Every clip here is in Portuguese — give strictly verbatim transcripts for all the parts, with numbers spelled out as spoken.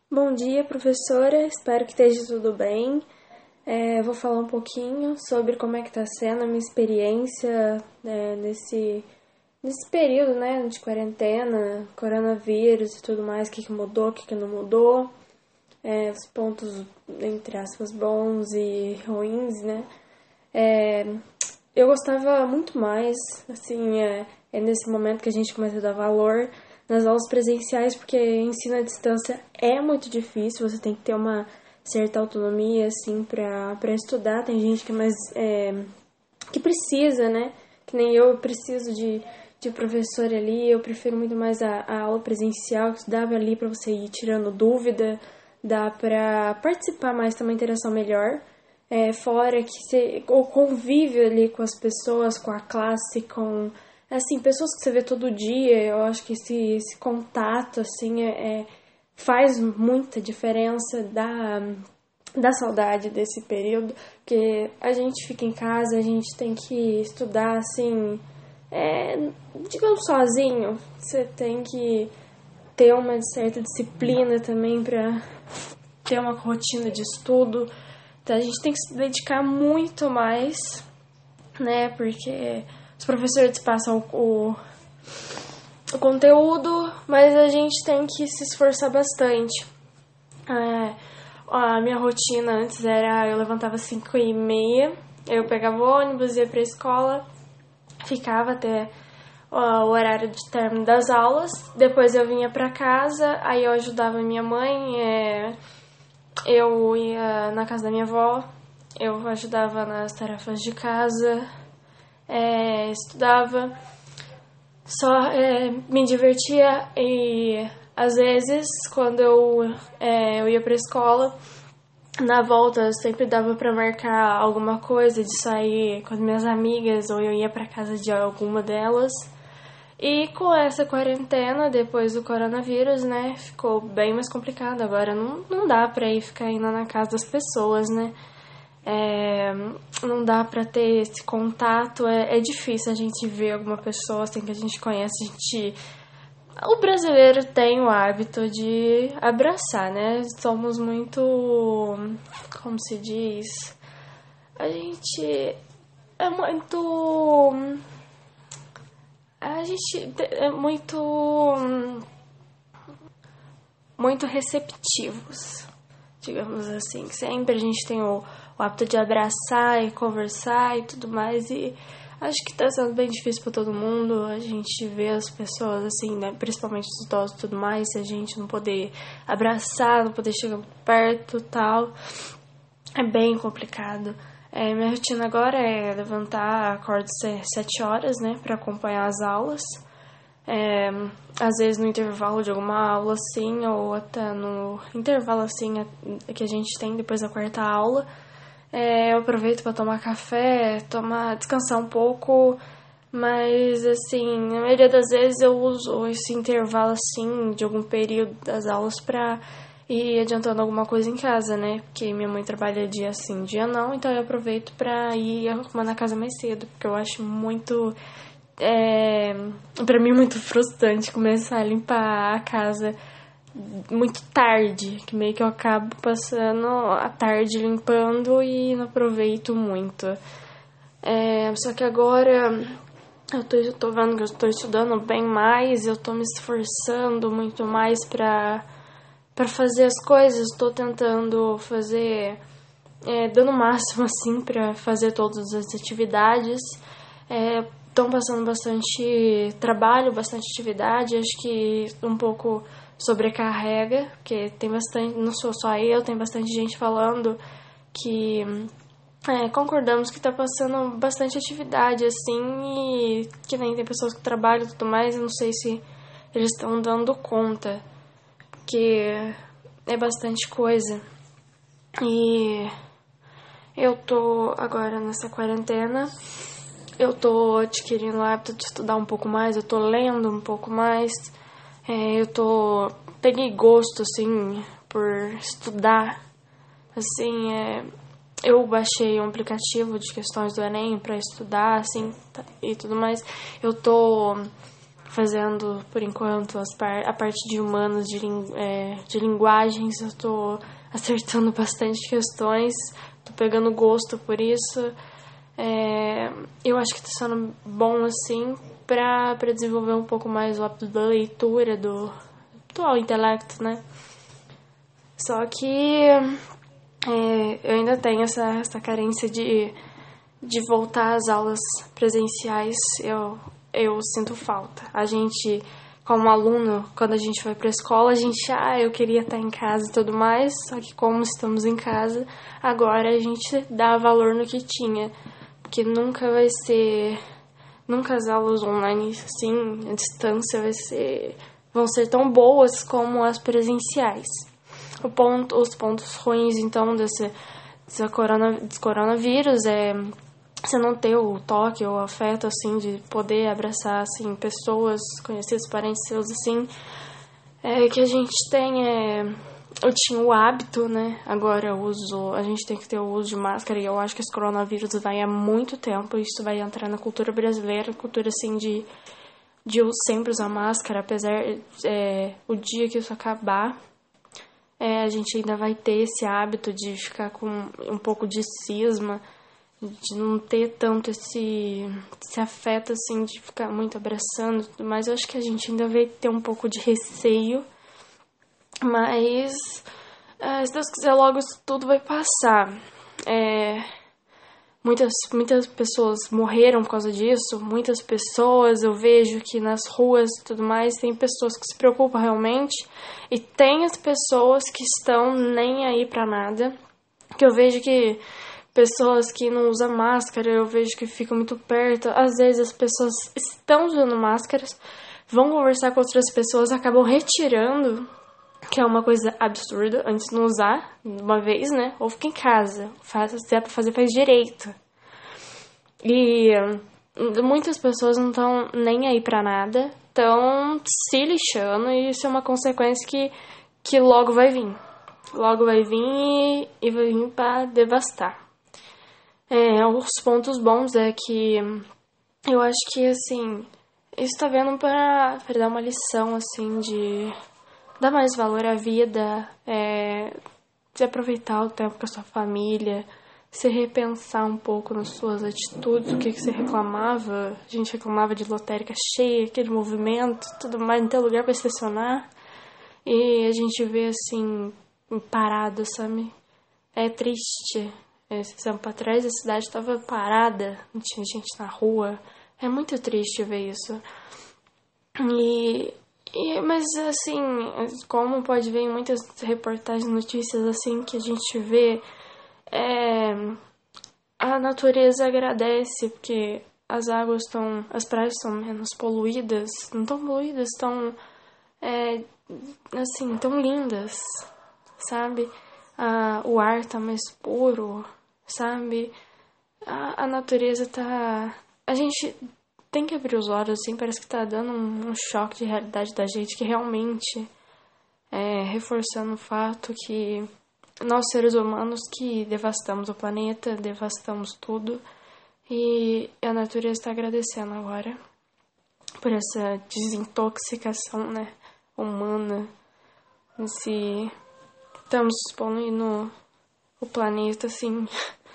Bom dia, professora. Espero que esteja tudo bem. É, vou falar um pouquinho sobre como é que está sendo a minha experiência né, nesse, nesse período né, de quarentena, coronavírus e tudo mais, o que, que mudou, o que, que não mudou, é, os pontos, entre aspas, bons e ruins, né? É, eu gostava muito mais, assim, é, é nesse momento que a gente começa a dar valor nas aulas presenciais, porque ensino à distância é muito difícil, você tem que ter uma certa autonomia, assim, pra, pra estudar. Tem gente que é mais, é, que precisa, né? Que nem eu, eu preciso de, de professor ali, eu prefiro muito mais a, a aula presencial, que dava ali pra você ir tirando dúvida, dá pra participar mais, ter uma interação melhor. É, fora que você, o convívio ali com as pessoas, com a classe, com assim, pessoas que você vê todo dia, eu acho que esse, esse contato, assim, é, é, faz muita diferença da, da saudade desse período, porque a gente fica em casa, a gente tem que estudar, assim, é, digamos, sozinho, você tem que ter uma certa disciplina também para ter uma rotina de estudo, então a gente tem que se dedicar muito mais, né, porque os professores passam o, o conteúdo, mas a gente tem que se esforçar bastante. É, a minha rotina antes era, eu levantava às cinco e meia, eu pegava o ônibus, ia pra escola, ficava até ó, o horário de término das aulas, depois eu vinha pra casa, aí eu ajudava minha mãe, é, eu ia na casa da minha avó, eu ajudava nas tarefas de casa, é, estudava, só é, me divertia e às vezes quando eu, é, eu ia pra escola, na volta sempre dava pra marcar alguma coisa de sair com as minhas amigas ou eu ia pra casa de alguma delas. E com essa quarentena, depois do coronavírus, né, ficou bem mais complicado. Agora não, não dá pra ir ficar indo na casa das pessoas, né? É, não dá pra ter esse contato, é, é difícil a gente ver alguma pessoa assim que a gente conhece, a gente... O brasileiro tem o hábito de abraçar, né? Somos muito... Como se diz? A gente é muito... A gente é muito... Muito receptivos, digamos assim. Sempre a gente tem o, o hábito de abraçar e conversar e tudo mais. E acho que tá sendo bem difícil pra todo mundo. A gente vê as pessoas, assim, né? Principalmente os idosos e tudo mais. Se a gente não poder abraçar, não poder chegar perto e tal. É bem complicado. É, minha rotina agora é levantar, acordo sete horas, né? Pra acompanhar as aulas. É, às vezes no intervalo de alguma aula assim, ou até no intervalo assim que a gente tem depois da quarta aula, é, eu aproveito para tomar café, tomar, descansar um pouco, mas assim, na maioria das vezes eu uso esse intervalo assim de algum período das aulas para ir adiantando alguma coisa em casa, né? Porque minha mãe trabalha dia sim, dia não, então eu aproveito para ir arrumar na casa mais cedo, porque eu acho muito É, pra mim é muito frustrante começar a limpar a casa muito tarde, que meio que eu acabo passando a tarde limpando e não aproveito muito. É, só que agora eu tô, eu tô vendo que eu tô estudando bem mais, eu tô me esforçando muito mais pra, pra fazer as coisas, tô tentando fazer, é, dando o máximo assim pra fazer todas as atividades. É, estão passando bastante trabalho, bastante atividade, acho que um pouco sobrecarrega, porque tem bastante, não sou só eu, tem bastante gente falando que é, concordamos que está passando bastante atividade, assim, e que nem tem pessoas que trabalham e tudo mais, eu não sei se eles estão dando conta, porque é bastante coisa. E eu tô agora nessa quarentena, eu tô adquirindo o hábito de estudar um pouco mais, eu tô lendo um pouco mais, é, eu tô... peguei gosto, assim, por estudar, assim, é, eu baixei um aplicativo de questões do Enem pra estudar, assim, e tudo mais, eu tô fazendo, por enquanto, as par- a parte de humanos, de, ling- é, de linguagens. Eu tô acertando bastante questões, tô pegando gosto por isso. É, eu acho que tá sendo bom, assim, pra, pra desenvolver um pouco mais o hábito da leitura, do, do intelecto, né? Só que é, eu ainda tenho essa, essa carência de, de voltar às aulas presenciais. Eu, eu sinto falta. A gente, como aluno, quando a gente vai pra escola, a gente, ah, eu queria estar em casa e tudo mais, só que como estamos em casa, agora a gente dá valor no que tinha, porque nunca vai ser, nunca as aulas online, assim, à distância, vai ser, vão ser tão boas como as presenciais. O ponto, os pontos ruins, então, desse, desse, corona, desse coronavírus é você não ter o toque ou o afeto, assim, de poder abraçar, assim, pessoas, conhecidos, parentes seus, assim. É que a gente tem, é, eu tinha o hábito, né, agora eu uso, a gente tem que ter o uso de máscara, e eu acho que esse coronavírus vai há muito tempo, isso vai entrar na cultura brasileira, cultura, assim, de, de eu sempre usar máscara, apesar, é, o dia que isso acabar, é, a gente ainda vai ter esse hábito de ficar com um pouco de cisma, de não ter tanto esse, esse afeto, assim, de ficar muito abraçando, mas eu acho que a gente ainda vai ter um pouco de receio, mas é, se Deus quiser, logo isso tudo vai passar. É, muitas, muitas pessoas morreram por causa disso, muitas pessoas, eu vejo que nas ruas e tudo mais, tem pessoas que se preocupam realmente, e tem as pessoas que estão nem aí pra nada, que eu vejo que pessoas que não usam máscara, eu vejo que ficam muito perto. Às vezes as pessoas estão usando máscaras, vão conversar com outras pessoas, acabam retirando, que é uma coisa absurda, antes de não usar uma vez, né? Ou fica em casa, faz, se é pra fazer, faz direito. E muitas pessoas não estão nem aí pra nada, estão se lixando, e isso é uma consequência que, que logo vai vir. Logo vai vir e vai vir pra devastar. É, os pontos bons é que eu acho que, assim, isso tá vendo pra, pra dar uma lição, assim, de dar mais valor à vida, é, de aproveitar o tempo com a sua família, se repensar um pouco nas suas atitudes, o que, que você reclamava. A gente reclamava de lotérica cheia, aquele movimento, tudo mais, não tem lugar pra estacionar. E a gente vê, assim, parado, sabe? É triste. Esse tempo atrás a cidade estava parada, não tinha gente na rua. É muito triste ver isso. E, e, mas assim, como pode ver em muitas reportagens, notícias assim que a gente vê, é, a natureza agradece porque as águas estão, as praias estão menos poluídas, não tão poluídas, estão é, assim, tão lindas, sabe? Ah, o ar tá mais puro, sabe? A, a natureza tá... A gente tem que abrir os olhos, assim, parece que tá dando um, um choque de realidade da gente, que realmente é reforçando o fato que nós, seres humanos, que devastamos o planeta, devastamos tudo, e a natureza está agradecendo agora por essa desintoxicação, né, humana, esse... Estamos expondo o planeta, assim.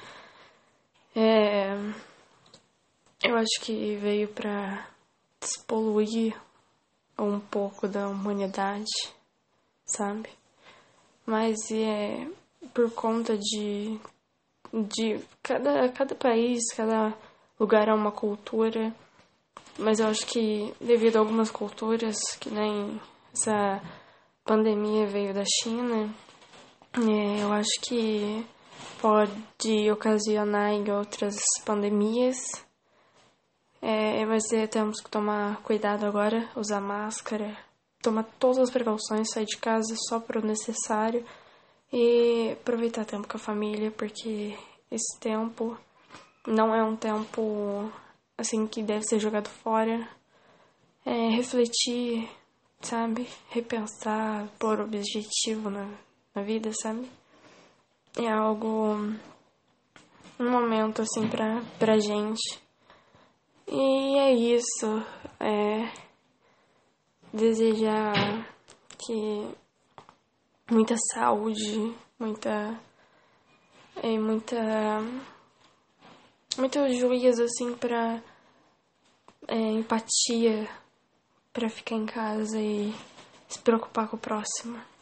É, eu acho que veio pra despoluir um pouco da humanidade, sabe? Mas é por conta de, de cada, cada país, cada lugar é uma cultura. Mas eu acho que devido a algumas culturas, que nem essa pandemia veio da China, É, eu acho que pode ocasionar em outras pandemias, é, mas é, temos que tomar cuidado agora, usar máscara, tomar todas as precauções, sair de casa só para o necessário e aproveitar tempo com a família, porque esse tempo não é um tempo assim que deve ser jogado fora. É, refletir, sabe? Repensar, pôr objetivo na na vida, sabe? É algo, um momento, assim, pra, pra gente. E é isso. É, desejar que muita saúde, muita é, muita muito juízo assim pra é, empatia pra ficar em casa e se preocupar com o próximo.